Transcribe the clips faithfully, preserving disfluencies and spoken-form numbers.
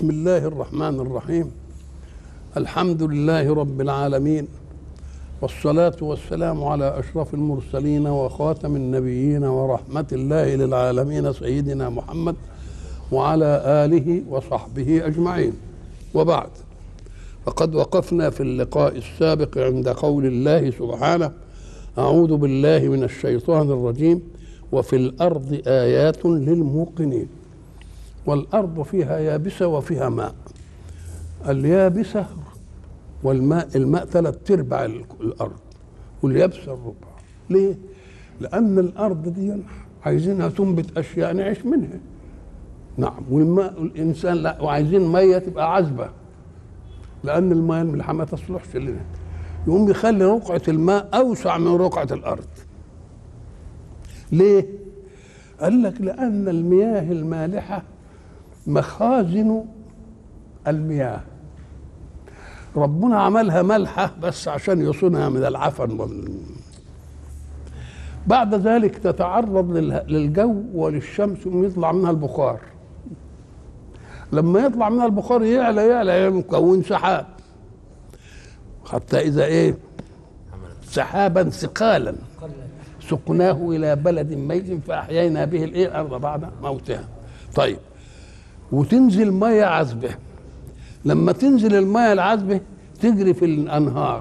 بسم الله الرحمن الرحيم. الحمد لله رب العالمين، والصلاة والسلام على أشرف المرسلين وخاتم النبيين ورحمة الله للعالمين سيدنا محمد وعلى آله وصحبه أجمعين. وبعد، فقد وقفنا في اللقاء السابق عند قول الله سبحانه: أعوذ بالله من الشيطان الرجيم، وفي الأرض آيات للموقنين. والأرض فيها يابسة وفيها ماء. اليابسة والماء، الماء ثلاث ارباع الأرض واليابسة الربع. ليه؟ لأن الأرض دي عايزينها تنبت أشياء نعيش منها. نعم. والماء الإنسان لا، وعايزين مية تبقى عذبة، لأن الماء الملحة ما تصلحش لنا. يقوم يخلي رقعة الماء أوسع من رقعة الأرض. ليه؟ قال لك لأن المياه المالحة مخازن المياه، ربنا عملها ملحة بس عشان يصونها من العفن وال... بعد ذلك تتعرض للجو وللشمس ويطلع منها البخار. لما يطلع منها البخار يعلى يعلى يكون سحاب، حتى إذا إيه سحابا ثقالا سقناه إلى بلد ميت فأحيينا به الإيه الأرض بعد موتها. طيب، وتنزل مية عذبة. لما تنزل المية العذبة تجري في الأنهار،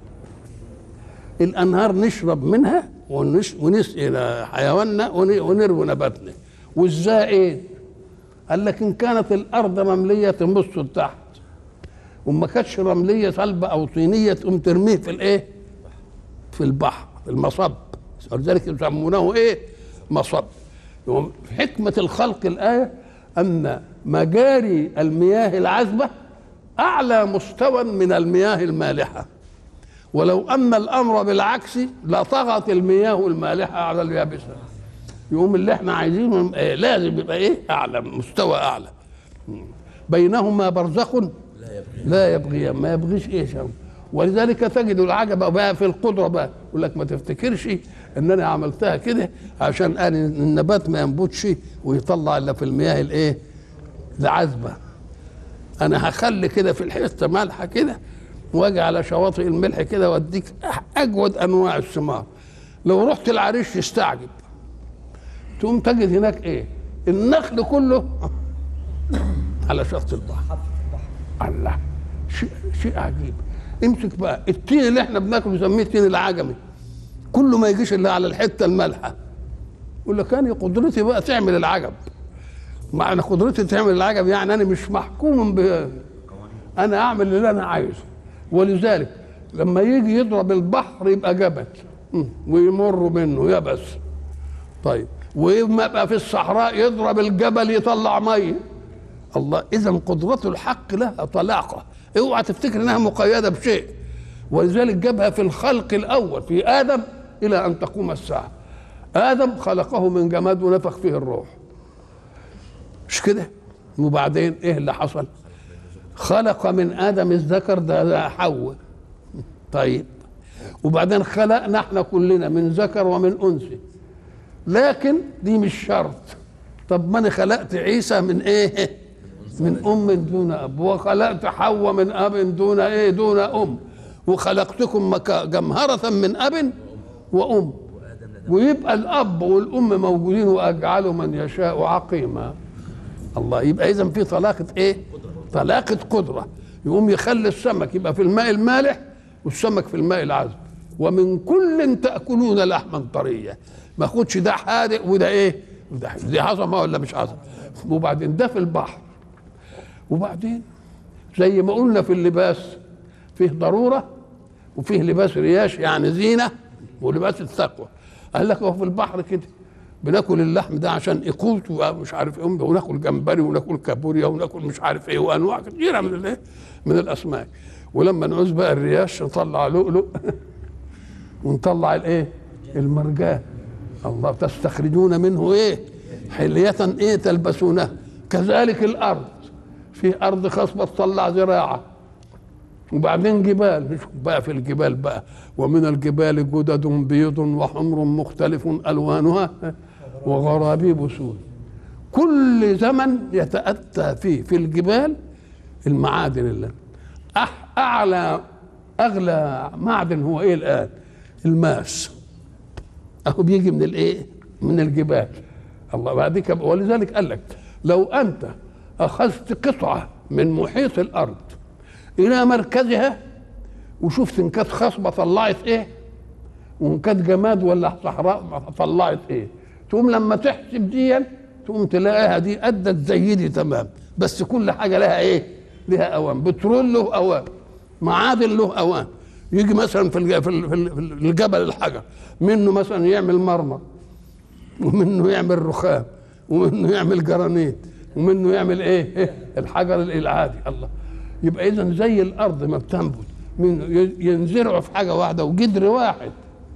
الأنهار نشرب منها ونش... ونسقي حيواننا ونروي نباتنا. وإزاي إيه؟ قال لك إن كانت الأرض مملية تنبص لتحت، وما كانتش رملية صلبة أو طينية تقوم ترميه في الإيه؟ في البحر، في المصب. ولذلك يسمونه إيه؟ مصب. حكمة الخلق الآية أن مجاري المياه العذبة أعلى مستوى من المياه المالحة، ولو أن الأمر بالعكس لطغت المياه المالحة على اليابسة. يقوم اللي احنا عايزينه إيه؟ لازم يبقى إيه؟ أعلى مستوى، أعلى. بينهما برزخ لا يبغيان، ما يبغيش إيه شو. ولذلك تجد العجب بقى في القدرة بقى، يقول لك ما تفتكرش ان انا عملتها كده عشان قال النبات ما ينبتش ويطلع الا في المياه الايه العذبه. انا هخلي كده في الحته مالحه كده، واجي على شواطئ الملح كده واديك اجود انواع الثمار. لو رحت العريش تستعجب، تقوم تجد هناك ايه؟ النخل كله على شط البحر. الله، شيء شيء عجيب. امسك بقى التين اللي احنا بناكله نسميه التين العجمي، كله ما يجيش الا على الحته المالحه. يقول لك انا قدرتي بقى تعمل العجب. معنى قدرتي تعمل العجب يعني انا مش محكوم ب انا اعمل اللي انا عايزه. ولذلك لما يجي يضرب البحر يبقى جبل ويمر منه يبس. طيب، وما يبقى في الصحراء يضرب الجبل يطلع ميه. الله، اذا قدرة الحق لها طلاقه، اوعى تفتكر انها مقيده بشيء. ولذلك جابها في الخلق الاول في ادم الى ان تقوم الساعه. ادم خلقه من جماد ونفخ فيه الروح، مش كده؟ وبعدين ايه اللي حصل؟ خلق من ادم الذكر، ده حواء. طيب، وبعدين خلقنا احنا كلنا من ذكر ومن انثى، لكن دي مش شرط. طب ما انا خلقت عيسى من ايه؟ من ام دون اب، وخلقت حواء من اب دون ايه؟ دون ام، وخلقتكم جمهرة من اب وام، ويبقى الاب والام موجودين واجعل من يشاء عقيما. الله، يبقى اذا في طلاقة ايه؟ طلاقة قدرة. يقوم يخلي السمك يبقى في الماء المالح والسمك في الماء العذب. ومن كل تأكلون لحما طريا، ما خدش ده حادق وده ايه؟ وده دي عظمة ولا مش عظمة؟ وبعدين ده في البحر. وبعدين زي ما قلنا في اللباس فيه ضرورة وفيه لباس رياش يعني زينة، ولباس التقوى. قال لك هو في البحر كده بناكل اللحم ده عشان يقوت ومش عارف ايه، وناكل جمبري وناكل كابوريا وناكل مش عارف ايه وانواع كثيرة من الايه من الاسماك. ولما نعوز بقى الرياش نطلع لؤلؤ ونطلع الايه المرجان. الله، تستخرجون منه ايه حلية ايه تلبسونها. كذلك الارض، في ارض خصبة تطلع زراعة، وبعدين جبال. نشوف بقى في الجبال بقى: ومن الجبال جدد بيض وحمر مختلف الوانها وغرابيب سود. كل زمن يتأتى فيه في الجبال المعادن اللي أح اعلى اغلى معدن هو ايه الان؟ الماس، اهو بيجي من الايه؟ من الجبال. الله بعدك. ولذلك قال لك لو انت اخذت قطعه من محيط الارض الى مركزها وشفت ان كانت خصبه طلعت ايه وان كانت جماد ولا صحراء طلعت ايه، تقوم لما تحسب دي تقوم تلاقيها دي ادت زي دي تمام، بس كل حاجه لها ايه؟ لها اوان. بترول له اوان، معادن له اوان. يجي مثلا في في الجبل الحجر منه مثلا يعمل مرمر، ومنه يعمل رخام، ومنه يعمل جرانيت، ومنه يعمل ايه, إيه؟ الحجر العادي. الله، يبقى اذا زي الارض ما بتنبت من ينزرعوا في حاجه واحده وجدر واحد،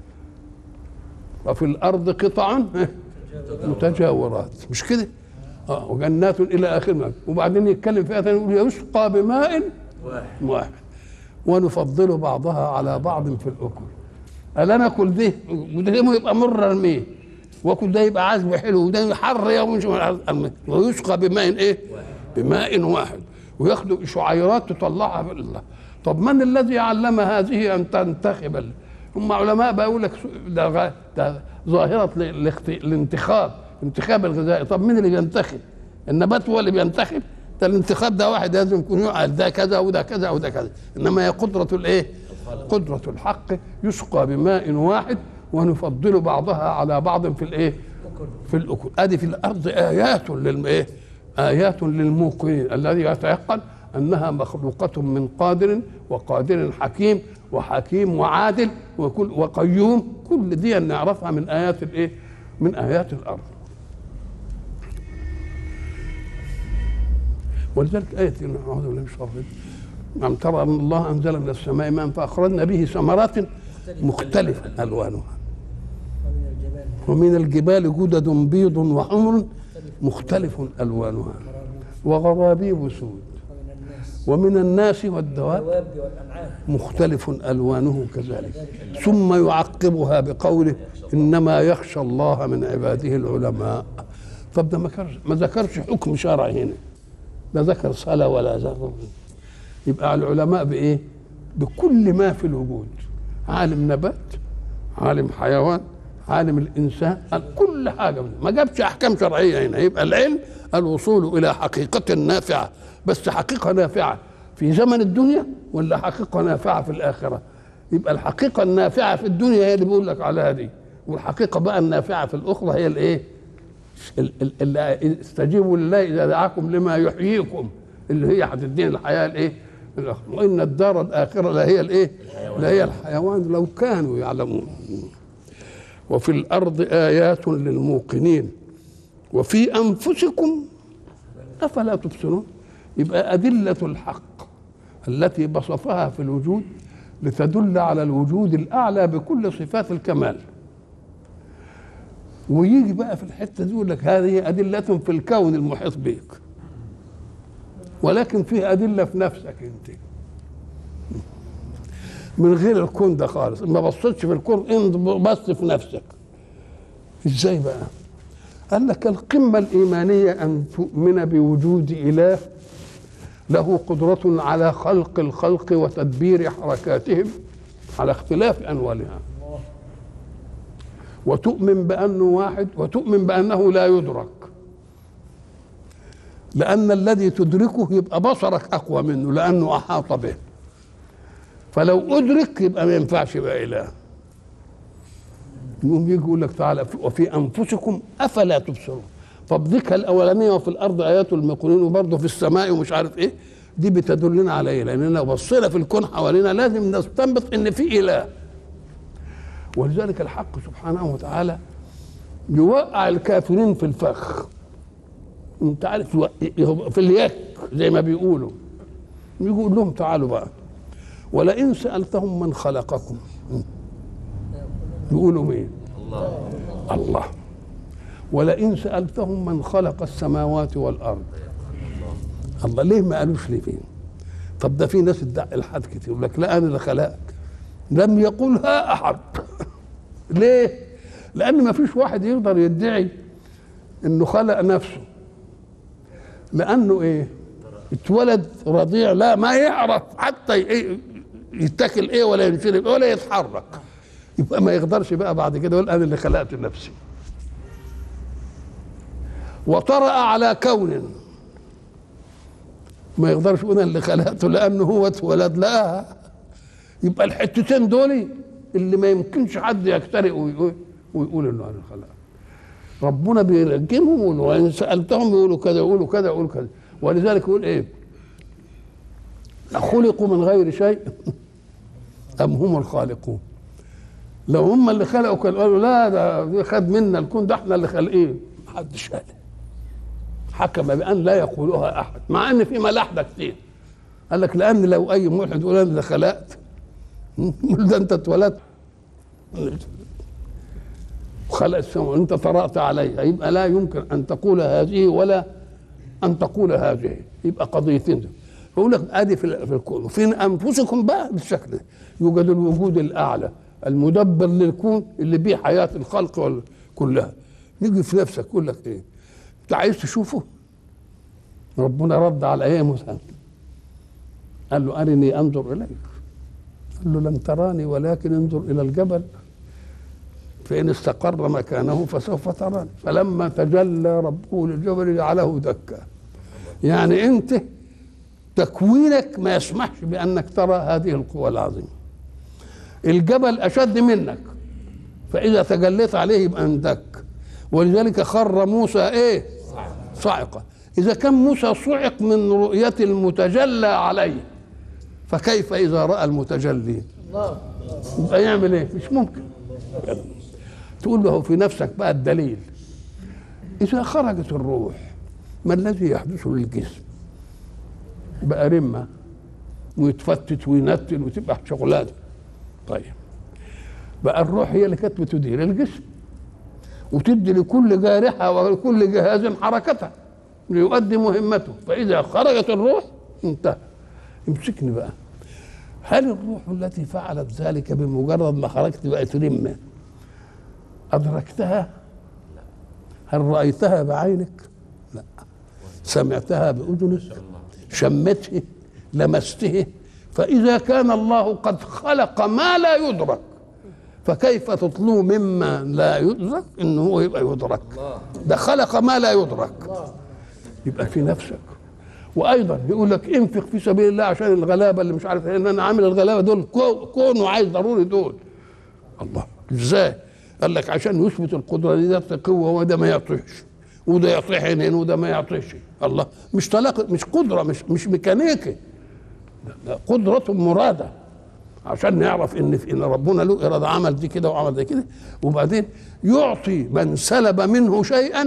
وفي الارض قطع متجاورات، مش كده؟ اه وجنات الى اخر ما. وبعدين يتكلم فيها ثاني يقول يسقى بماء واحد, واحد. ونفضل بعضها على بعض في الاكل. الا ناكل ده وده يبقى مر الماء، واكل ده يبقى عذب حلو، وده حر يوم ويسقى بماء ايه؟ بماء واحد. وياخدوا شعيرات تطلعها بالله. طب من الذي علم هذه ان تنتخب؟ هم علماء بيقول لك ده, ده ظاهره الانتخاب، انتخاب الغذائي. طب مين اللي بينتخب؟ النبات هو اللي بينتخب؟ ده الانتخاب ده واحد لازم يكون يقعد ده كذا وده كذا وده كذا، انما هي قدره الايه؟ قدره الحق. يسقى بماء واحد ونفضل بعضها على بعض في الايه؟ في الاكل. ادي في الارض ايات للايه؟ ايات للموقنين الذي يتيقن انها مخلوقه من قادر وقادر حكيم وحكيم وعادل وكل وقيوم. كل دي نعرفها من ايات الايه؟ من ايات الارض. ولذلك آية أعوذ بالله من الشيطان الرجيم ألم ترى أن الله أنزل من السماء ماء فأخرجنا به ثمرات مختلفة ألوانها ومن الجبال جدد بيض وحمر مختلف ألوانها وغرابيب سود ومن الناس والدواب مختلف ألوانه كذلك ثم يعقبها بقوله إنما يخشى الله من عباده العلماء. طب ده ما ذكرش حكم شرعي هنا، لا ذكر صلاة ولا ذكر. يبقى العلماء بإيه؟ بكل ما في الوجود، عالم نبات، عالم حيوان، عالم الإنسان، كل حاجة. ما جابش أحكام شرعية هنا. يبقى العلم الوصول إلى حقيقة نافعة، بس حقيقة نافعة في زمن الدنيا ولا حقيقة نافعة في الآخرة؟ يبقى الحقيقة النافعة في الدنيا هي اللي بيقول لك عليها دي، والحقيقة بقى النافعة في الأخرى هي الإيه؟ استجيبوا لله اذا دعاكم لما يحييكم، اللي هي هتدين الحياه الايه؟ وان الدار الاخره لا هي الايه؟ لا هي الحيوان لو كانوا يعلمون. وفي الارض ايات للموقنين وفي انفسكم افلا تبصرون. يبقى ادله الحق التي بسطها في الوجود لتدل على الوجود الاعلى بكل صفات الكمال. ويجي بقى في الحته دي يقول لك هذه ادله في الكون المحيط بك، ولكن فيه ادله في نفسك انت من غير الكون ده خالص. ما بصيتش في الكون، انت بص في نفسك. ازاي بقى؟ قال لك القمه الايمانيه ان تؤمن بوجود اله له قدره على خلق الخلق وتدبير حركاتهم على اختلاف انوالها، وتؤمن بأنه واحد، وتؤمن بأنه لا يدرك، لأن الذي تدركه يبقى بصرك أقوى منه لأنه أحاط به. فلو أدرك يبقى ما ينفعش يبقى إله. يقوم يجي يقول لك تعالى وفي أنفسكم أفلا تبصرون. طب ذكر الأولانية وفي الأرض آيات الموقنين وبرضه في السماء ومش عارف إيه، دي بتدلنا على إيه؟ لأننا لو بصينا في الكون حوالينا لازم نستنبط إن في إله. ولذلك الحق سبحانه وتعالى يوقع الكافرين في الفخ. انت عارف في اليك زي ما بيقولوا، يقول لهم تعالوا بقى ولئن سألتهم من خلقكم يقولوا مين؟ الله. الله. ولئن سألتهم من خلق السماوات والأرض الله. ليه ما قالوش ليه فين؟ طب ده في ناس ادعي الحد كتير يقول لك لا أنا اللي خلقك، لم يقولها أحد. ليه؟ لأن ما فيش واحد يقدر يدعي إنه خلق نفسه، لأنه إيه؟ اتولد رضيع لا ما يعرف حتى يتاكل ايه ولا ينشرب ولا يتحرك، يبقى ما يقدرش بقى بعد كده يقول انا اللي خلقت نفسي. وطرأ على كون ما يقدرش يقول انا اللي خلقته لانه هو اتولد لا. يبقى الحتتين دول اللي ما يمكنش حد يخترق ويقول, ويقول انه انا خلقت. ربنا بيرجمهم وان سالتهم يقولوا كذا يقولوا كذا يقولوا كذا. ولذلك يقول ايه؟ خلقوا من غير شيء ام هم الخالقون. لو هم اللي خلقوا كانوا قالوا لا ده خد منا الكون، ده احنا اللي خالقين. محدش قال. حكم بان لا يقولها احد، مع ان في ملاحده كتير. قال لك لان لو اي ملحد يقول انا اللي خلقت ده انت اتولدت وخلق السماء وانت طرأت عليها، يبقى لا يمكن ان تقول هذه ولا ان تقول هذه، يبقى قضيتين. يقول لك ادي في الكون وفي انفسكم بقى بالشكل ده يوجد الوجود الاعلى المدبر للكون اللي بيه حياه الخلق كلها. يجي في نفسك يقول لك ايه؟ انت عايز تشوفه؟ ربنا رد على ايه موسى؟ قال له ارني انظر اليك. قال له لن تراني ولكن انظر الى الجبل فان استقر مكانه فسوف تراني. فلما تجلى ربه للجبل جعله دكا. يعني انت تكوينك ما يسمحش بانك ترى هذه القوى العظيمه. الجبل اشد منك فاذا تجليت عليه يبقى اندك. ولذلك خر موسى ايه؟ صاعقه. اذا كان موسى صعق من رؤيه المتجلى عليه فكيف اذا راى المتجلي؟ يبقى يعمل ايه؟ مش ممكن. تقول له في نفسك بقى الدليل. اذا خرجت الروح ما الذي يحدث للجسم؟ بقى رمه ويتفتت وينتن وتبقى شغلانه. طيب بقى الروح هي اللي كانت بتدير الجسم وتدي لكل جارحه ولكل جهاز حركتها ليؤدي مهمته. فاذا خرجت الروح انتهى. يمسكني بقى، هل الروح التي فعلت ذلك بمجرد ما خرجت بقت رمه ادركتها؟ هل رايتها بعينك؟ لا. سمعتها باذنك؟ شمته؟ لمسته؟ فاذا كان الله قد خلق ما لا يدرك فكيف تطلب مما لا يدرك انه هو يبقى يدرك؟ ده خلق ما لا يدرك. يبقى في نفسك. وايضا يقول لك انفق في سبيل الله عشان الغلابه اللي مش عارف ايه، ان انا عامل الغلابه دول كون وعايز ضروري دول. الله ازاي؟ قال لك عشان يثبت القدره دي ده قوه وده ما يعطيش وده يعطي حنين وده ما يعطيش. الله مش طلاق، مش قدره، مش مش ميكانيكي، ده قدره مراده عشان نعرف ان في ان ربنا له اراده عمل دي كده وعمل دي كده. وبعدين يعطي من سلب منه شيئا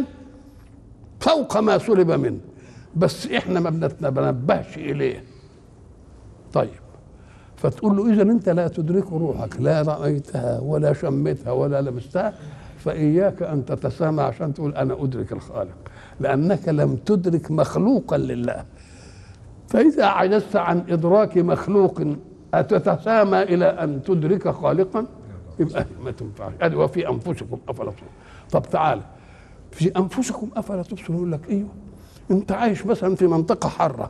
فوق ما سلب منه، بس احنا ما بنتنبهش اليه. طيب فتقول له اذا انت لا تدرك روحك، لا رايتها ولا شمتها ولا لمستها، فاياك ان تتسامى عشان تقول انا ادرك الخالق، لانك لم تدرك مخلوقا لله. فاذا عجزت عن ادراك مخلوق اتتسامى الى ان تدرك خالقا؟ يبقى ما تنفعش. ادي وفي انفسكم افلا تبصرون. طب تعالى في انفسكم افلا تبصرون. يقول لك ايوه انت عايش مثلا في منطقه حاره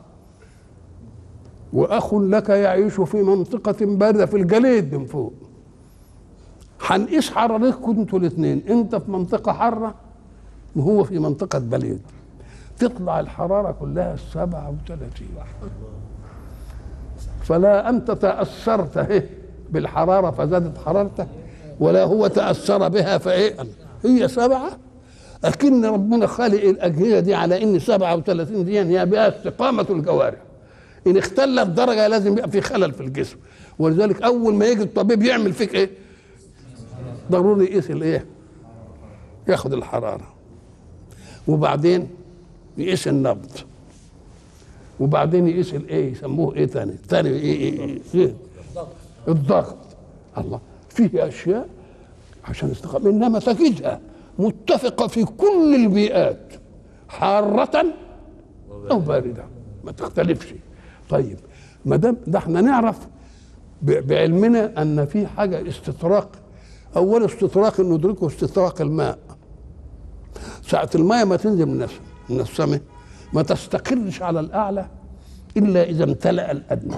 واخ لك يعيش في منطقه بارده في الجليد من فوق. هنقيس حرارتكم انتوا الاثنين، انت في منطقه حاره وهو في منطقه بليد، تطلع الحراره كلها سبعة وثلاثين. فلا انت تاثرت بالحراره فزادت حرارتك ولا هو تاثر بها فايه هي سبعه. لكن ربنا خالق الاجهزه دي على ان سبعة وثلاثين دي هي بها استقامه الجوارح. ان اختلت درجه لازم يبقى في خلل في الجسم. ولذلك اول ما يجي الطبيب يعمل فيك ايه؟ ضروري يقيس الايه؟ ياخد الحراره وبعدين يقيس النبض وبعدين يقيس الايه؟ يسموه ايه ثاني؟ ثاني ايه ايه ايه, إيه؟ الضغط. الله فيه اشياء عشان استقامه، انما تجدها متفقه في كل البيئات حاره او بارده ما تختلفش. طيب ما دام ده احنا نعرف بعلمنا ان في حاجه استطراق. اول استطراق ندركه استطراق الماء. ساعه الماء ما تنزل من من السماء ما تستقرش على الاعلى الا اذا امتلأ الادنى.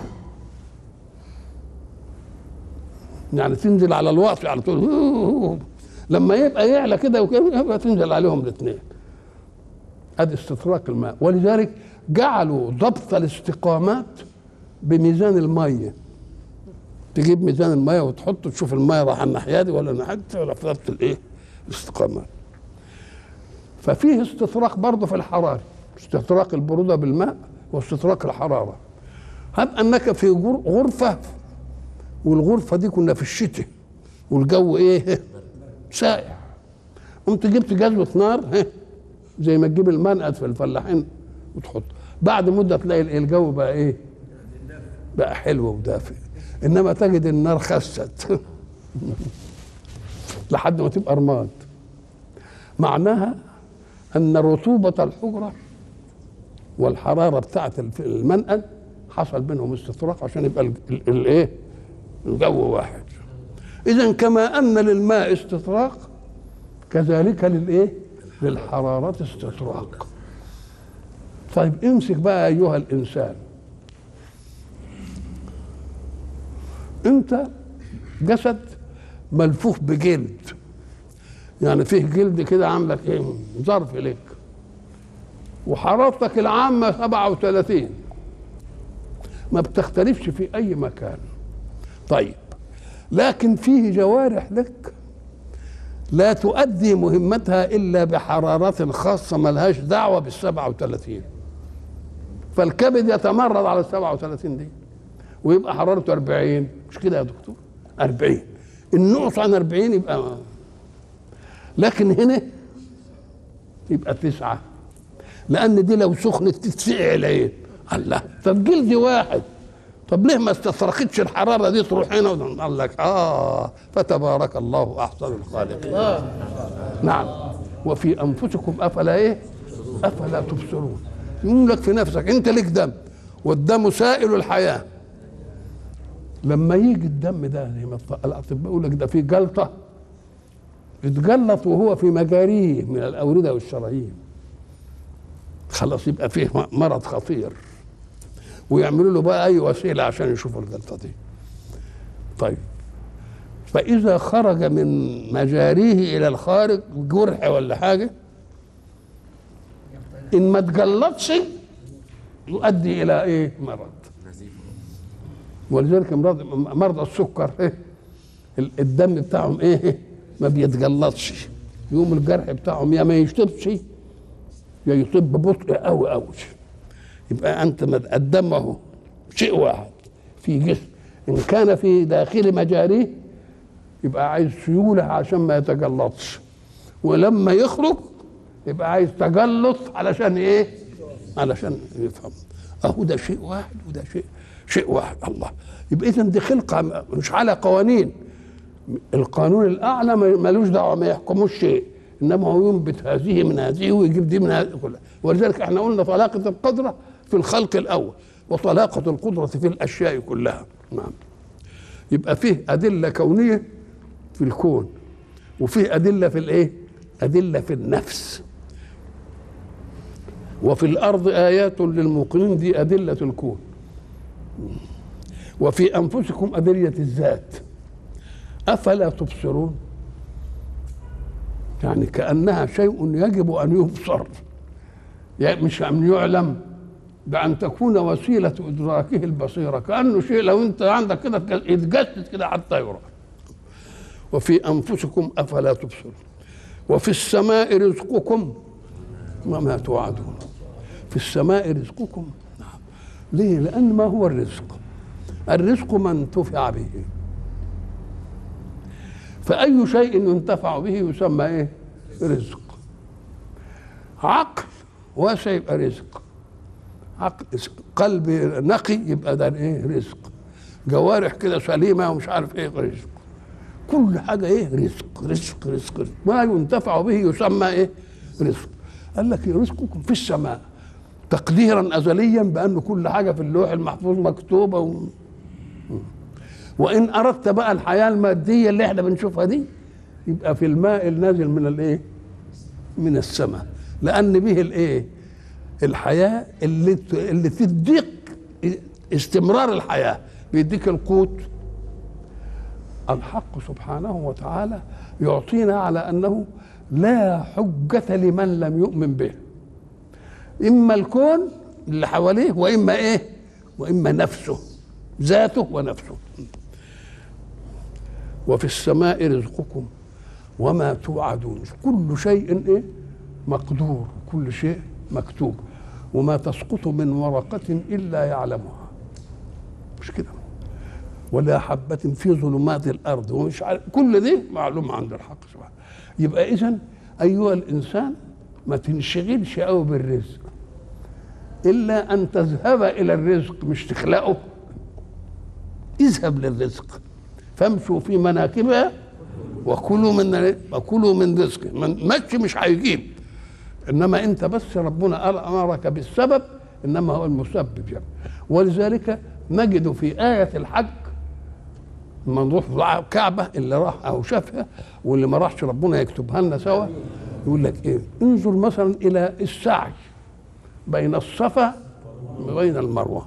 يعني تنزل على الواطي على طول، لما يبقى يعلى كده وكده يبقى تنزل عليهم الاثنين. ادي استطراق الماء. ولذلك جعلوا ضبط الاستقامات بميزان الميه. تجيب ميزان الميه وتحطه تشوف الميه راح الناحيه دي ولا الناحيه دي، تعرف ضبط الايه؟ الاستقامات. ففيه استطراق برضه في الحراره، استطراق البروده بالماء واستطراق الحراره. هب انك في غرفه، والغرفه دي كنا في الشتاء والجو ايه؟ ساقع. قمت جبت جزوه نار زي ما تجيب المنقد في الفلاحين وتحط، بعد مده تلاقي الجو بقى ايه؟ بقى حلو ودافئ. انما تجد النار خست لحد ما تبقى رماد. معناها ان رطوبه الحجره والحراره بتاعه المنقد حصل بينهم استطراق عشان يبقى الايه؟ الجو واحد. اذا كما ان للماء استطراق كذلك للايه؟ للحراره استطراق. طيب امسك بقى ايها الانسان، انت جسد ملفوف بجلد، يعني فيه جلد كده عاملك ايه؟ ظرف لك، وحرارتك العامه سبعة وثلاثين، ما بتختلفش في اي مكان. طيب لكن فيه جوارح لك لا تؤدي مهمتها الا بحرارات خاصه ملهاش دعوه بالسبعة وثلاثين، فالكبد يتمرد على السبعة وثلاثين دي ويبقى حرارته أربعين، مش كده يا دكتور؟ أربعين، النقص عن أربعين يبقى ما. لكن هنا يبقى تسعة، لأن دي لو سخنت تتسقع العين. الله، طب جلد واحد، طب ليه ما استطرقتش الحرارة دي تروح هنا؟ قال لك آه فتبارك الله أحسن الخالقين. نعم. وفي أنفسكم أفلا إيه؟ أفلا تبصرون. يقول لك في نفسك أنت لك دم، والدم سائل الحياة. لما يجي الدم ده زي ما الأطباء يقول لك ده فيه جلطة، اتجلط وهو في مجاريه من الأوردة والشرايين، خلاص يبقى فيه مرض خطير، ويعملوا له بقى أي وسيلة عشان يشوفوا الجلطة دي. طيب فإذا خرج من مجاريه إلى الخارج جرح ولا حاجة، إن ما تجلطش يؤدي إلى إيه؟ مرض. ولذلك مرضى مرضى السكر إيه؟ الدم بتاعهم إيه؟ ما بيتجلطش، يوم الجرح بتاعهم يا ما يشطبش يا يطب ببطء قوي قوي. يبقى أنت الدم أهو شيء واحد في جسم، إن كان في داخل مجاريه يبقى عايز سيولة عشان ما يتجلطش، ولما يخرج يبقى عايز تجلط علشان ايه؟ علشان يفهم. اهو ده شيء واحد وده شيء شيء واحد. الله، يبقى اذا دي خلقه مش على قوانين. القانون الاعلى ملوش دعوه، ما يحكموش شيء، انما هو ينبت هذه من هذه ويجيب دي من هذه كلها. ولذلك احنا قلنا طلاقه القدره في الخلق الاول وطلاقه القدره في الاشياء كلها. نعم. يبقى فيه ادله كونيه في الكون، وفيه ادله في الايه؟ ادله في النفس. وفي الارض ايات للموقنين، دي ادله الكون. وفي انفسكم ادله الذات افلا تبصرون، يعني كانها شيء يجب ان يبصر، يعني مش ان يعلم، بان تكون وسيله ادراكه البصيره، كانه شيء لو انت عندك كده يتجسد كده حتى يرى. وفي انفسكم افلا تبصرون وفي السماء رزقكم وما توعدون. في السماء رزقكم. نعم. ليه؟ لأن ما هو الرزق؟ الرزق ما انتفع به، فأي شيء ينتفع به يسمى إيه؟ رزق. عقل واسع يبقى رزق، عقل قلب نقي يبقى ده إيه؟ رزق. جوارح كده سليمة ومش عارف إيه رزق. كل حاجة إيه؟ رزق رزق رزق, رزق. ما ينتفع به يسمى إيه؟ رزق. قال لك رزقكم في السماء تقديرا أزليا بأن كل حاجة في اللوح المحفوظ مكتوبة و... وإن أردت بقى الحياة المادية اللي احنا بنشوفها دي يبقى في الماء النازل من الإيه؟ من السماء، لأن به الإيه؟ الحياة اللي اللي تديك استمرار الحياه، بيديك القوت. الحق سبحانه وتعالى يعطينا على انه لا حجة لمن لم يؤمن به، اما الكون اللي حواليه واما ايه واما نفسه، ذاته ونفسه. وفي السماء رزقكم وما توعدون، كل شيء ايه مقدور، كل شيء مكتوب، وما تسقط من ورقة إلا يعلمها، مش كده؟ ولا حبة في ظلمات الأرض، ومش عارف، كل دي معلوم عند الحق سبحانه. يبقى إذن أيها الإنسان ما تنشغلش قوي بالرزق، إلا أن تذهب إلى الرزق، مش تخلقه. اذهب للرزق، فامشوا في مناكبها وكلوا من وكلوا من رزقه. من مشي مش هيجيب، انما انت بس ربنا امرك بالسبب، انما هو المسبب يعني. ولذلك نجد في آية الحج لما نروح الكعبة، اللي راح او شافها واللي ما راحش ربنا يكتبها لنا سوا، يقول لك ايه؟ انظر مثلا الى السعي بين الصفا وبين المروة.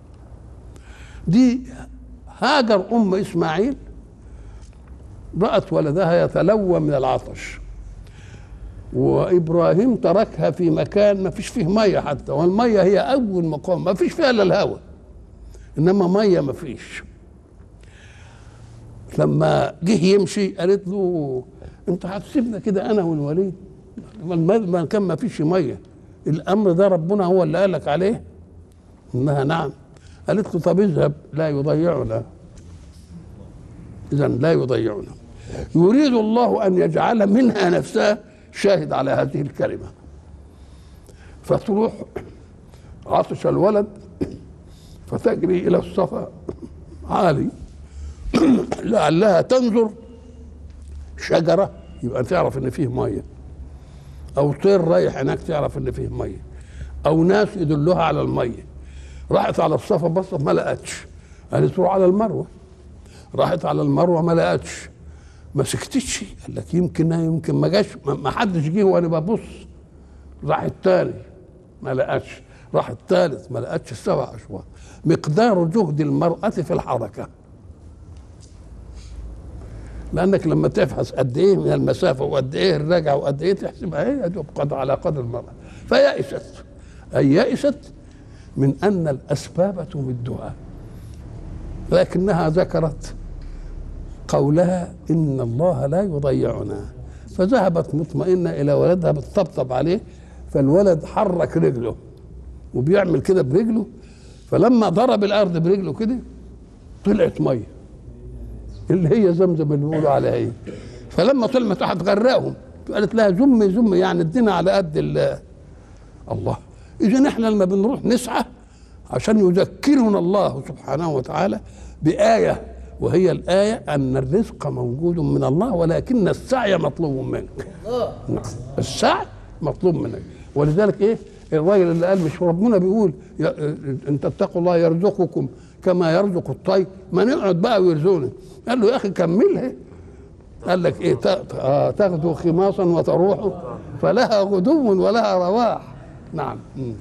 دي هاجر ام اسماعيل رأت ولدها يتلوى من العطش، وإبراهيم تركها في مكان ما فيش فيه مية حتى، والمية هي أول مقام ما فيش فيها إلا الهواء، إنما مية ما فيش. لما جه يمشي قالت له أنت هتسيبنا كده أنا والوليد ما كان ما فيش مية؟ الأمر ده ربنا هو اللي قالك عليه؟ إنها نعم. قالت له طب اذهب لا يضيعنا، إذن لا يضيعنا. يريد الله أن يجعل منها نفسها شاهد على هذه الكلمة، فتروح عطش الولد فتجري إلى الصفا عالي لعلها تنظر شجرة يبقى تعرف إن فيه مية، أو طير رايح هناك تعرف إن فيه مية، أو ناس يدلوها على المية. راحت على الصفا بصت ما لقتش، قالت تروح على المروة. راحت على المروة ما لقتش، ما سكتتش، قال لك يمكن يمكن ما جاش، ما حدش جه وانا ببص. راح الثاني ما لقتش، راح الثالث ما لقتش، السبع اشواط. مقدار جهد المرأة في الحركة، لأنك لما تفحص قد إيه من المسافة وقد إيه الرجعة وقد إيه تحسبها هي يدوب قدر على قدر المرأة. فيأست، أي يأست من أن الأسباب تمدها، لكنها ذكرت قولها إن الله لا يضيعنا، فذهبت مطمئنة إلى ولدها بتطبطب عليه، فالولد حرك رجله وبيعمل كده برجله، فلما ضرب الأرض برجله كده طلعت مية اللي هي زمزم اللي بيقولوا عليها ايه. فلما طلعت هتغرقهم قالت لها زمي زمي يعني ادينا على قد الله. إذا احنا لما بنروح نسعى عشان يذكرنا الله سبحانه وتعالى بآية، وهي الآية أن الرزق موجود من الله ولكن السعي مطلوب منك. نعم السعي مطلوب منك. ولذلك إيه الراجل اللي قال مش ربنا بيقول إن تتقوا الله يرزقكم كما يرزق الطير، ما نقعد بقى ويرزقنا. قال له يا أخي كملها. قال لك إيه تغدو خماصا وتروح فلها غدو ولها رواح. نعم.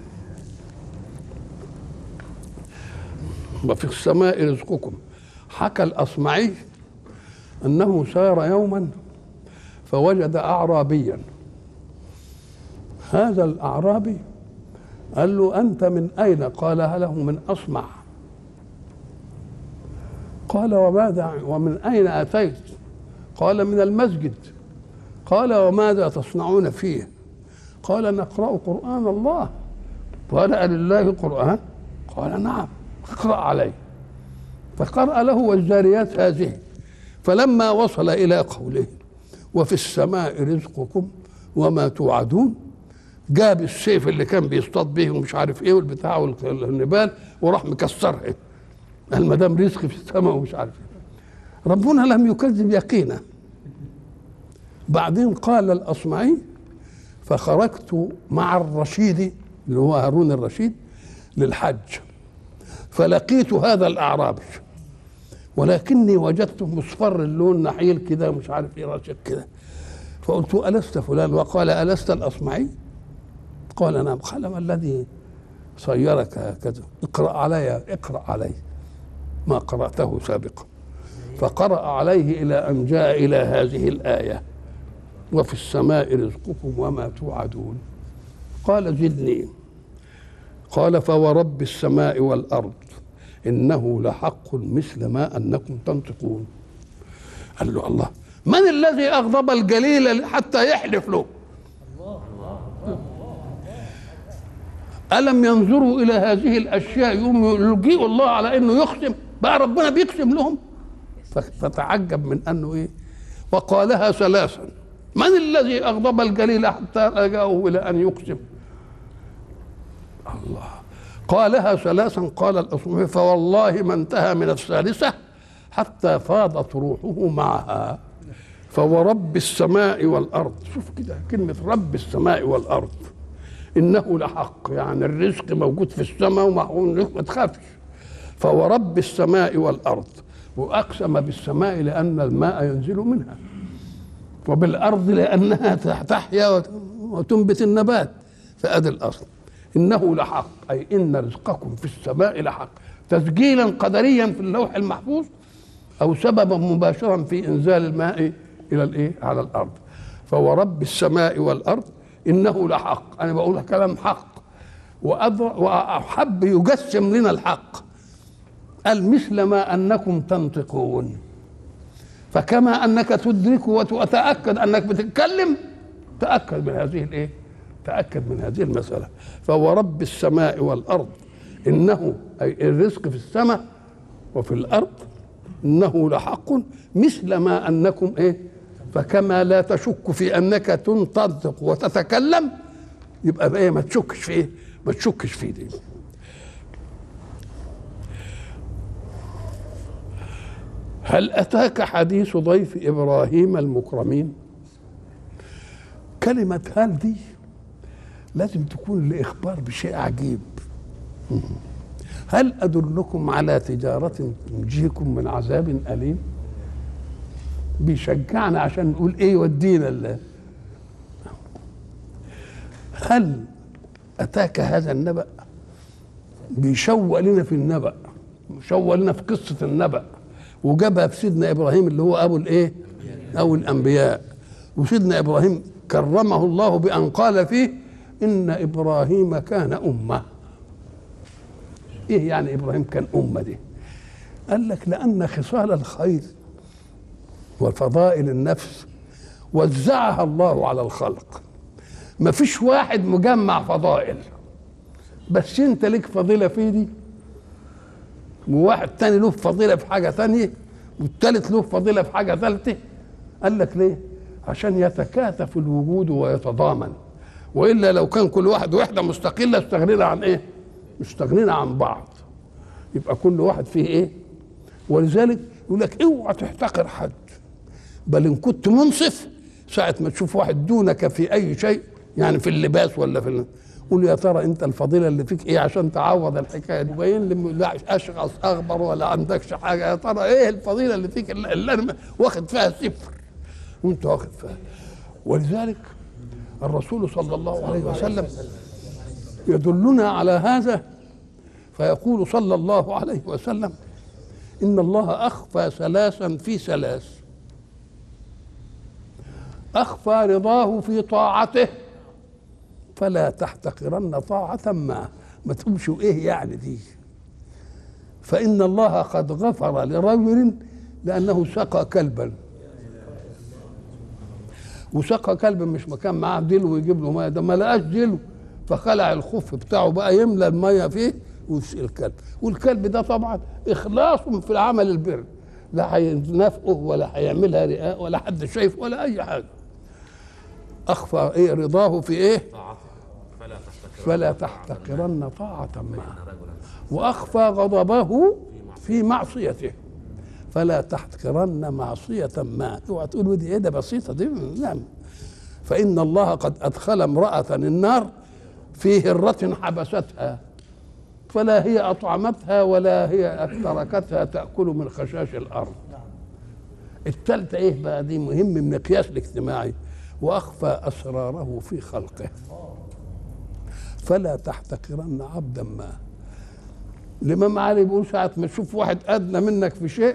وفي السماء رزقكم. حكى الأصمعي أنه سار يوما فوجد أعرابيا. هذا الأعرابي قال له أنت من أين؟ قال له من أصمع. قال وماذا ومن أين أتيت؟ قال من المسجد. قال وماذا تصنعون فيه؟ قال نقرأ قرآن الله. قال لله قرآن؟ قال نعم اقرأ عليه. فقرأ له والجاريات هذه. فلما وصل إلى قوله وفي السماء رزقكم وما توعدون، جاب السيف اللي كان بيصطاد به ومش عارف ايه والبتاع والنبال وراح مكسرها. قال ما دام رزق في السماء ومش عارف ايه. ربنا لم يكذب يقينا. بعدين قال الأصمعي فخرجت مع الرشيد اللي هو هارون الرشيد للحج، فلقيت هذا الأعرابي ولكني وجدته مصفر اللون نحيل كده مش عارف ايه راشد كده. فقلت ألست فلان؟ وقال ألست الأصمعي؟ قال نعم. قال ما الذي صيرك هكذا، اقرأ علي اقرأ علي ما قرأته سابقا، فقرأ عليه إلى أن جاء إلى هذه الآية: وفي السماء رزقكم وما توعدون. قال زدني. قال فورب السماء والأرض إنه لحق مثل ما أنكم تنطقون. قال له: الله، من الذي أغضب الجليل حتى يحلف له؟ ألم ينظروا إلى هذه الأشياء يوم يلجئوا الله على أنه يقسم؟ بقى ربنا بيقسم لهم. فتعجب من أنه إيه؟ وقالها ثلاثا: من الذي أغضب الجليل حتى لجأه إلى أن يقسم؟ الله. قالها ثلاثا. قال الأصمعي: فوالله ما انتهى من الثالثة حتى فاضت روحه معها. فورب السماء والأرض. شوف كده كلمة رب السماء والأرض إنه لحق، يعني الرزق موجود في السماء ومحقون، ما تخافش. فورب السماء والأرض، وأقسم بالسماء لأن الماء ينزل منها، وبالأرض لأنها تحيا وتنبت النبات، فأدي الأصل. إنه لحق أي إن رزقكم في السماء لحق، تسجيلا قدريا في اللوح المحفوظ أو سببا مباشرا في إنزال الماء إلى الإيه؟ على الأرض. فورب السماء والأرض إنه لحق. أنا بقول كلام حق، وأحب يجسم لنا الحق. قال: مثل ما أنكم تنطقون، فكما أنك تدرك وتتأكد أنك بتتكلم، تأكد من هذه الإيه؟ تأكد من هذه المسألة. فورب السماء والأرض إنه أي الرزق في السماء وفي الأرض إنه لحق مثل ما أنكم إيه؟ فكما لا تشك في أنك تنطق وتتكلم، يبقى بقى ما تشكش في إيه؟ ما تشكش في دي. هل أتاك حديث ضيف إبراهيم المكرمين؟ كلمة هل دي لازم تكون لإخبار بشيء عجيب. هل أدلكم على تجارة تنجيكم من عذاب أليم؟ بيشجعنا عشان نقول إيه يودينا الله. هل أتاك هذا النبأ؟ بيشوق لنا في النبأ، بيشوق لنا في قصة النبأ، وجابها في سيدنا إبراهيم اللي هو أبو الإيه؟ أو الأنبياء. وسيدنا إبراهيم كرمه الله بأن قال فيه: إن إبراهيم كان أمة. إيه يعني إبراهيم كان أمة دي؟ قال لك: لأن خصال الخير وفضائل النفس وزعها الله على الخلق. ما فيش واحد مجمع فضائل، بس انت لك فضيلة في دي، وواحد تاني له فضيلة في حاجة تانية، والتالت له فضيلة في حاجة ثالثة. قال لك ليه؟ عشان يتكاتف الوجود ويتضامن، وإلا لو كان كل واحد وحدة مستقلة استغنينا عن إيه؟ استغنينا عن بعض. يبقى كل واحد فيه إيه؟ ولذلك يقول لك: اوعى تحتقر حد، بل إن كنت منصف ساعة ما تشوف واحد دونك في أي شيء، يعني في اللباس ولا في، قول يا ترى أنت الفضيلة اللي فيك إيه عشان تعوض الحكاية دي. باين لي لا أشخص أخبر ولا عندكش حاجة، يا ترى إيه الفضيلة اللي فيك اللي أنا واخد فيها صفر وأنت واخد فيها. ولذلك الرسول صلى الله عليه وسلم يدلنا على هذا، فيقول صلى الله عليه وسلم: إن الله أخفى ثلاثا في ثلاث: أخفى رضاه في طاعته، فلا تحتقرن طاعة ما ما تمشوا إيه يعني دي. فإن الله قد غفر لرجل لأنه سقى كلبا، وسقى كلب مش مكان معاه دلو ويجيب له ميه، ده ما لقاش دلو فخلع الخف بتاعه بقى يملى الميه فيه ويسقي الكلب. والكلب ده طبعا إخلاص في العمل البر، لا هينافقه ولا هيعملها رئاء ولا حد شايف ولا أي حاجة. أخفى إيه رضاه في إيه؟ فلا تحتقرن طاعة ما، وأخفى غضبه في معصيته، فلا تحتقرن معصية ما. اوعى تقولوا دي ايه ده بسيطة دي، نعم. فإن الله قد أدخل امرأة النار في هرة حبستها، فلا هي أطعمتها ولا هي تركتها تأكل من خشاش الأرض. الثالثة ايه بقى دي مهم من القياس الاجتماعي: وأخفى أسراره في خلقه، فلا تحتقرن عبدا ما. الإمام علي بيقول ساعة ما تشوف واحد أدنى منك في شيء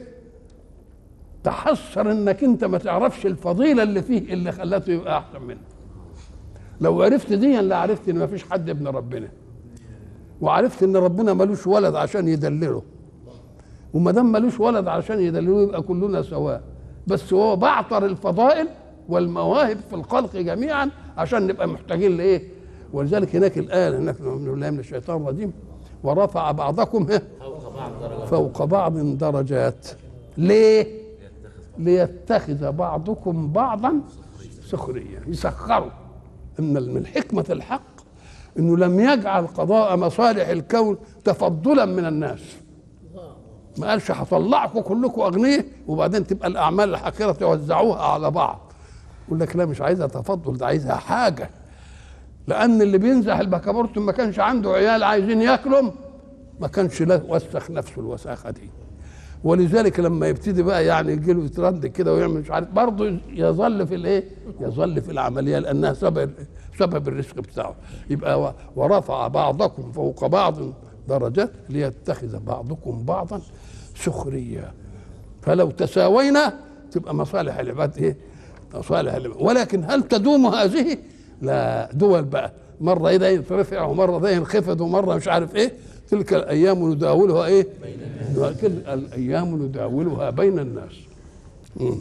تحسر إنك أنت ما تعرفش الفضيلة اللي فيه اللي خلته يبقى أحسن منك. لو عرفت دي لا عرفت إن ما فيش حد ابن ربنا، وعرفت إن ربنا ملوش ولد عشان يدلله، وما دام ملوش ولد عشان يدلله يبقى كلنا سواء، بس هو بعطر الفضائل والمواهب في الخلق جميعا عشان نبقى محتاجين لايه. ولذلك هناك الآية هناك من الشيطان الرجيم ورفع بعضكم فوق بعض درجات. ليه؟ ليتخذ بعضكم بعضا سخريا، يسخروا. ان من حكمة الحق انه لم يجعل قضاء مصالح الكون تفضلا من الناس. ما قالش هطلعكم كلكم اغنياء وبعدين تبقى الاعمال الحقيره توزعوها على بعض. يقول لك لا، مش عايزها تفضل، ده عايزها حاجه. لان اللي بينزح البكابورت ما كانش عنده عيال عايزين ياكلهم، ما كانش وسخ نفسه الوساخه دي. ولذلك لما يبتدي بقى يعني يجي له يترند كده ويعمل مش عارف، برضه يظل في الايه؟ يظل في العمليه لانها سبب سبب الرزق بتاعه. يبقى ورفع بعضكم فوق بعض درجات ليتخذ بعضكم بعضا سخريا. فلو تساوينا تبقى مصالح العباد ايه؟ مصالح العباد. ولكن هل تدوم هذه؟ لا، دول بقى مره ده يترفع ومره ده ينخفض ومره مش عارف ايه. تلك الايام نداولها ايه؟ تلك الايام نداولها بين الناس. مم.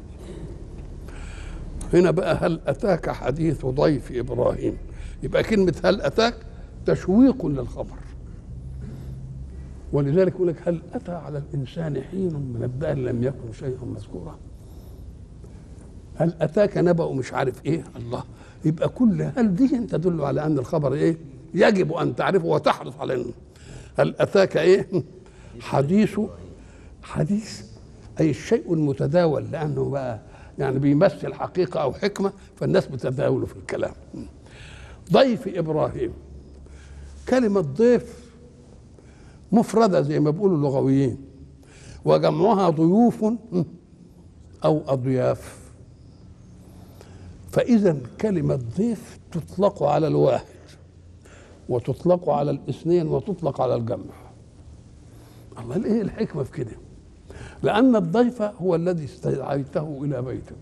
هنا بقى هل اتاك حديث ضيف ابراهيم؟ يبقى كلمه هل اتاك تشويق للخبر. ولذلك يقول لك هل اتى على الانسان حين من الدهر لم يكن شيئا مذكورا. هل اتاك نبأ مش عارف ايه. الله، يبقى كل هل دي تدل على ان الخبر ايه؟ يجب ان تعرفه وتحرص عليه. هل اتاك ايه؟ حديث حديث اي الشيء المتداول، لانه بقى يعني بيمثل حقيقه او حكمه فالناس بتتداوله في الكلام. ضيف ابراهيم، كلمه ضيف مفردة زي ما بيقولوا اللغويين، وجمعها ضيوف أو أضياف. فإذا كلمة ضيف تطلق على الواحد وتطلق على الاثنين وتطلق على الجمع. الله، إيه الحكمة في كده؟ لأن الضيف هو الذي استدعيته إلى بيتك،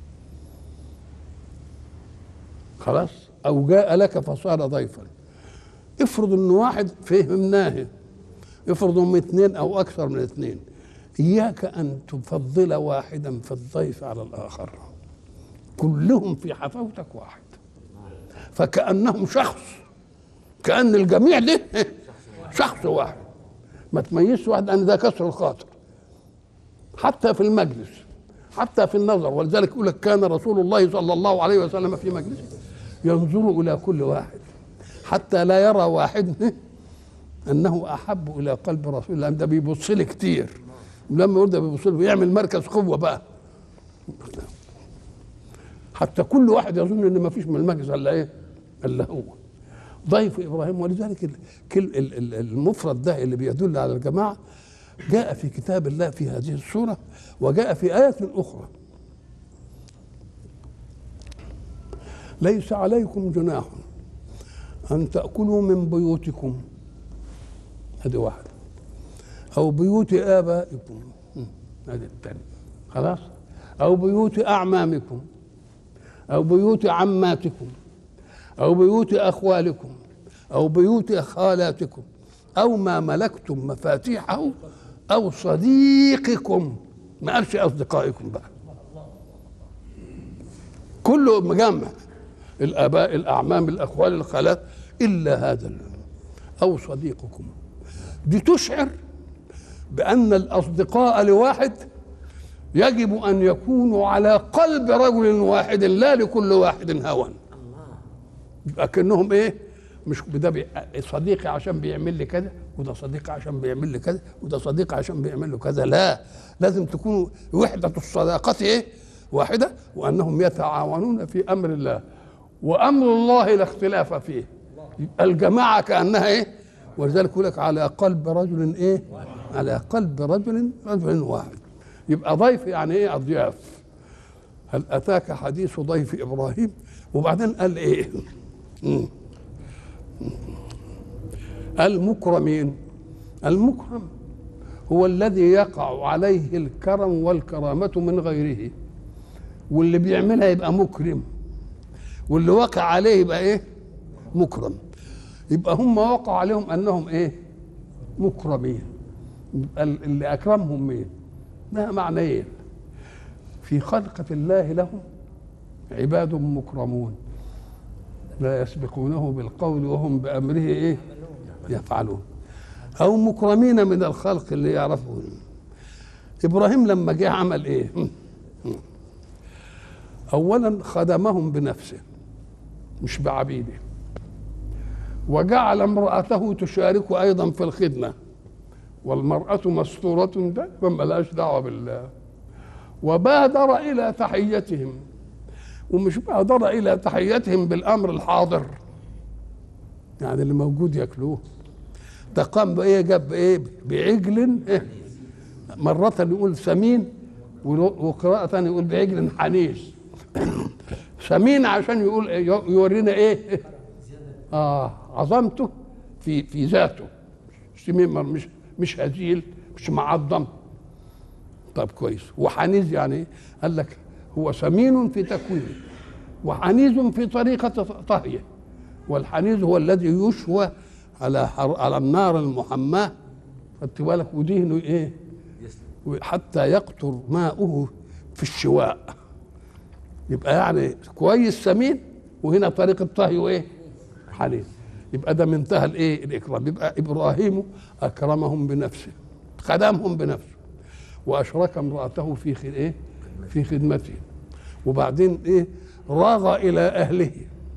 خلاص، أو جاء لك فصار ضيفا. افرض إن واحد فهمناه، افرض هم اثنين او اكثر من اثنين، اياك ان تفضل واحدا في الضيف على الاخر، كلهم في حفاوتك واحد، فكانهم شخص، كان الجميع ده شخص واحد. ما تميزش واحد ان ده كسر الخاطر حتى في المجلس، حتى في النظر. ولذلك يقول لك كان رسول الله صلى الله عليه وسلم في مجلسه ينظر الى كل واحد حتى لا يرى واحد انه احب الى قلب رسول الله. ده بيبص لي كتير، لما يقول ده بيبص لي بيعمل مركز قوه بقى، حتى كل واحد يظن ان ما فيش من المجلس الا ايه؟ الا هو ضيف ابراهيم. ولذلك المفرد ده اللي بيدل على الجماعه جاء في كتاب الله في هذه السوره، وجاء في ايات اخرى. ليس عليكم جناح ان تاكلوا من بيوتكم، هذه واحدة، أو بيوت آبائكم، هذه الثانية، خلاص، أو بيوت أعمامكم، أو بيوت عماتكم، أو بيوت أخوالكم، أو بيوت خالاتكم، أو ما ملكتم مفاتيحه، أو صديقكم. ما قالش أصدقائكم بقى، كله مجمع، الآباء الأعمام الأخوال الخالات، إلا هذا أو صديقكم. دي تشعر بأن الأصدقاء لواحد يجب أن يكونوا على قلب رجل واحد، لا لكل واحد هوى. لكنهم إيه؟ مش ده صديقي عشان بيعمل لي كذا، وده صديقي عشان بيعمل لي كذا، وده صديقي عشان بيعمل له كذا. لا، لازم تكونوا وحدة الصداقة إيه؟ واحدة، وأنهم يتعاونون في أمر الله، وأمر الله لا اختلاف فيه. يبقى الجماعة كأنها إيه؟ ولذلك يقول لك على قلب رجل ايه؟ على قلب رجل رجل واحد. يبقى ضيف يعني ايه؟ اضياف. هل اتاك حديث ضيف ابراهيم؟ وبعدين قال ايه؟ المكرمين. المكرم هو الذي يقع عليه الكرم والكرامة من غيره، واللي بيعملها يبقى مكرم، واللي وقع عليه يبقى ايه؟ مكرم. يبقى هم وقع عليهم انهم ايه؟ مكرمين. يبقى اللي اكرمهم مين؟ ده معنيين. في خلقة الله لهم عباد مكرمون لا يسبقونه بالقول وهم بأمره ايه؟ يفعلون. او مكرمين من الخلق اللي يعرفون. ابراهيم لما جه عمل ايه؟ اولا خدمهم بنفسه مش بعبيده، وجعل امرأته تشارك ايضا في الخدمة، والمرأة مستورة ده فما لهاش دعوة بالله. وبادر الى تحيتهم، ومش بادر الى تحيتهم بالامر الحاضر يعني اللي موجود ياكلوه، ده قام بايه؟ جاب ايه؟ بعجل إيه؟ مرة يقول سمين، وقراءة ثانية يقول بعجل حنيس. سمين عشان يقول يورينا ايه؟ اه عظمته في في ذاته. سمين مش مش هزيل، مش معظم. طب كويس. وحنيز يعني ايه؟ قال لك هو سمين في تكوينه وحنيز في طريقة طهيه. والحنيز هو الذي يشوى على على النار المحماة، خدت بالك، ودهنه ايه؟ حتى يقطر ماؤه في الشواء. يبقى يعني كويس سمين، وهنا طريقة طهيه ايه؟ حنيز. يبقى ده منتهى الايه؟ الاكرام. يبقى ابراهيم اكرمهم بنفسه، خدمهم بنفسه، واشرك امراته في خد... ايه؟ في خدمته. وبعدين ايه؟ راغ الى اهله.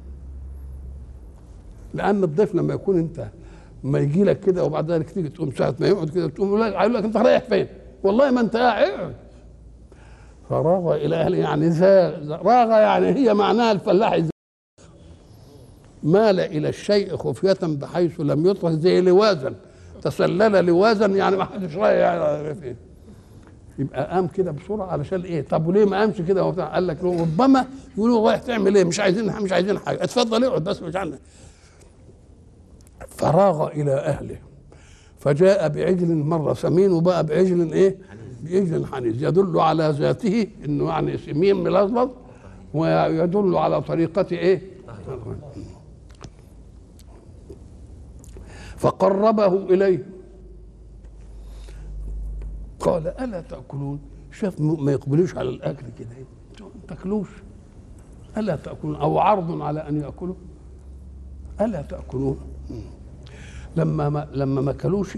لان الضيف لما يكون انت ما يجي لك كده وبعد ذلك تيجي تقوم ساعه ما يقعد كده تقوم يقول لك انت رايح فين؟ والله ما انت قاعد. فراغ الى اهله يعني راغ يعني هي معناها الفلاح مال الى الشيء خفيه بحيث لم يطرح، زي لوازا تسلل لوازا يعني ما حدش رايح يعني فين. يبقى قام كده بسرعه علشان ايه؟ طب وليه ما قامش كده وبتاع؟ قال لك ربما يقولوا رايح تعمل ايه؟ مش عايزين مش عايزين حاجه، اتفضل اقعد بس مش عندنا. فراغ الى اهله فجاء بعجل مره سمين وبقى بعجل ايه؟ بعجل حنيز، يدل على ذاته انه يعني سمين ملظلظ، ويدل على طريقه ايه؟ فقربه اليه قال الا تاكلون. شاف ما يقبلوش على الاكل كده، ما تاكلوش. الا تاكلون او عرض على ان ياكلوا. الا تاكلون. لما ما لما ما كلوش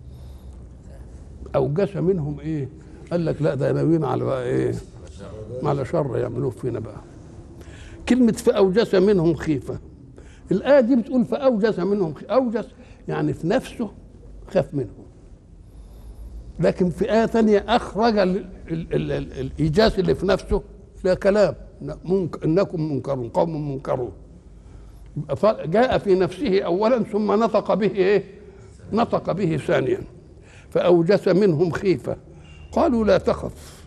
اوجس منهم ايه؟ قال لك لا ده ناويين على بقى ايه؟ على شر يعملوه فينا بقى. كلمه فاوجس منهم خيفه، الايه دي بتقول فاوجس منهم خيفة. اوجس يعني في نفسه خاف منهم، لكن في آية ثانية أخرج ال ال ال ال الإيجاز اللي في نفسه لا كلام منك إنكم منكرون قوم منكرون. جاء في نفسه أولا ثم نطق به إيه؟ نطق به ثانيا. فأوجس منهم خيفة قالوا لا تخف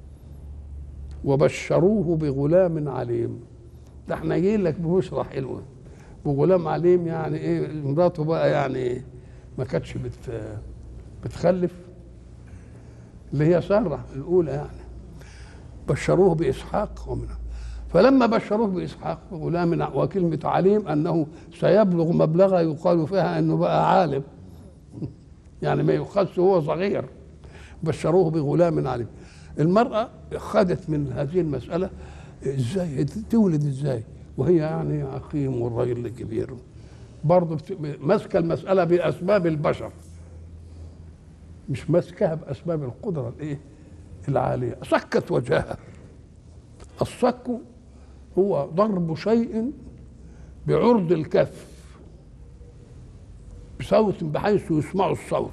وبشروه بغلام عليم. ده احنا جايين لك ببشرى حلوة بغلام عليم. يعني إيه؟ مراته بقى يعني إيه؟ ما كانتش بت بتخلف، اللي هي سارة الأولى يعني. بشروه بإسحاق ومنها. فلما بشروه بإسحاق غلام، وكلمة عليم أنه سيبلغ مبلغا يقال فيها أنه بقى عالم يعني ما يخص هو صغير. بشروه بغلام عليم. المرأة خدت من هذه المسألة إزاي تولد إزاي وهي يعني عقيم والراجل الكبير برضه ماسكة المسألة بأسباب البشر، مش ماسكها باسباب القدره الايه؟ العاليه. صكت وجهها. الصك هو ضرب شيء بعرض الكف بصوت بحيث يسمع الصوت.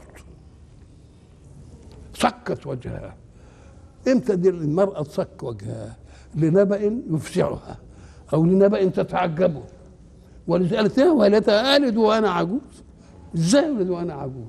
صكت وجهها. امتى دي المراه تصك وجهها؟ لنبأ يفزعها او لنبأ تتعجبه. ولذلك يا ويلتى الد وانا عجوز. ازاي الد وانا عجوز؟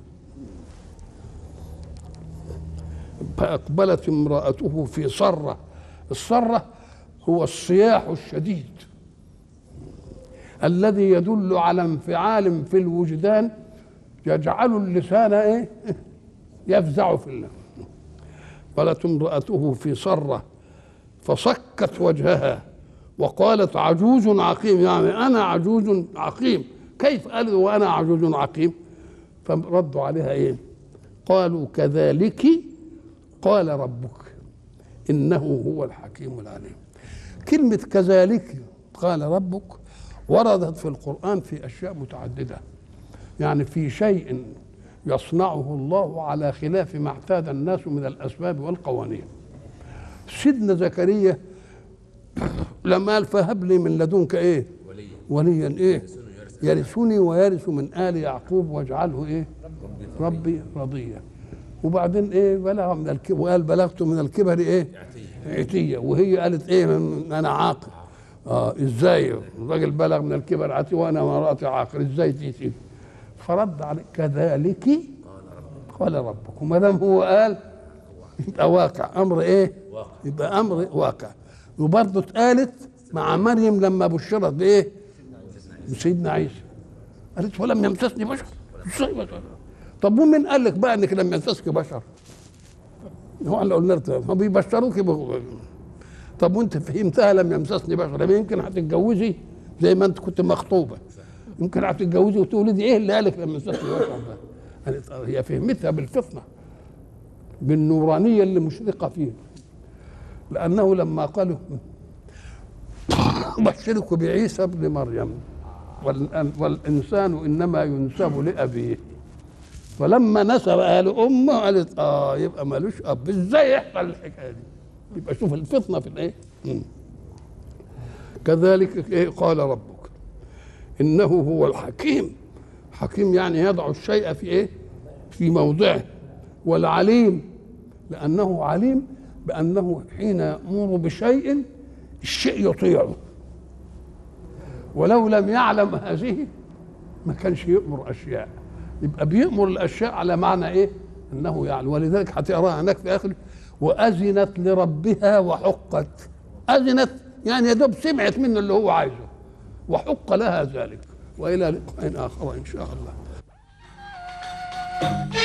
فأقبلت امرأته في صرة. الصرة هو الصياح الشديد الذي يدل على انفعال في الوجدان يجعل اللسان ايه يفزع في الله. قالت امرأته في صرة فصكت وجهها وقالت عجوز عقيم، يعني أنا عجوز عقيم. كيف قالت وأنا عجوز عقيم؟ فردوا عليها إيه؟ قالوا كذلك قال ربك إنه هو الحكيم العليم. كلمة كذلك قال ربك وردت في القرآن في أشياء متعددة، يعني في شيء يصنعه الله على خلاف ما اعتاد الناس من الأسباب والقوانين. سيدنا زكريا لما قال فهب لي من لدنك ايه وليا ايه يرثني ويرث من آل يعقوب واجعله ايه ربي رضيا. وبعدين ايه بلغ من الكبر وقال بلغت من الكبر ايه عتية، وهي قالت ايه انا عاقل. اه ازاي الراجل بلغ من الكبر عتية وانا مراتي عاقل ازاي تيجي؟ فرد عليه كذلك قال ربك. وما دام هو قال يبقى واقع امر ايه يبقى امر واقع. وبرضه اتقالت مع مريم لما بشرت بايه بسيدنا عيسى قالت ولم يمسسني بشر. ازاي بشر؟ طب ومين قال لك بقى انك لم يمسسك بشر؟ هو اللي قلنا ما بيبشروك ب... طب وانت فهمتها لم يمسسني بشر؟ يمكن هتتجوزي زي ما انت كنت مخطوبه، يمكن هتتجوزي وتولدي ايه اللي قالك لم يمسسني بشر ده؟ هي فهمتها بالفطنه بالنورانيه اللي مشرقه فيه. لانه لما قالوا بشرك بعيسى ابن مريم والانسان انما ينسب لابيه، فلما نسب اهل امه قالت اه يبقى مالوش اب. ازاي يحصل الحكايه دي؟ يبقى شوف الفطنه في الايه. كذلك إيه قال ربك انه هو الحكيم. حكيم يعني يضع الشيء في ايه في موضعه. والعليم لانه عليم بانه حين يامر بشيء الشيء يطيعه، ولو لم يعلم هذه ما كانش يأمر أشياء. يبقى بيأمر الأشياء على معنى إيه أنه يعلم. ولذلك هتقراها هناك في آخر وأذنت لربها وحقت. أذنت يعني يا دوب سمعت منه اللي هو عايزه وحق لها ذلك. وإلى لقاء آخر إن شاء الله.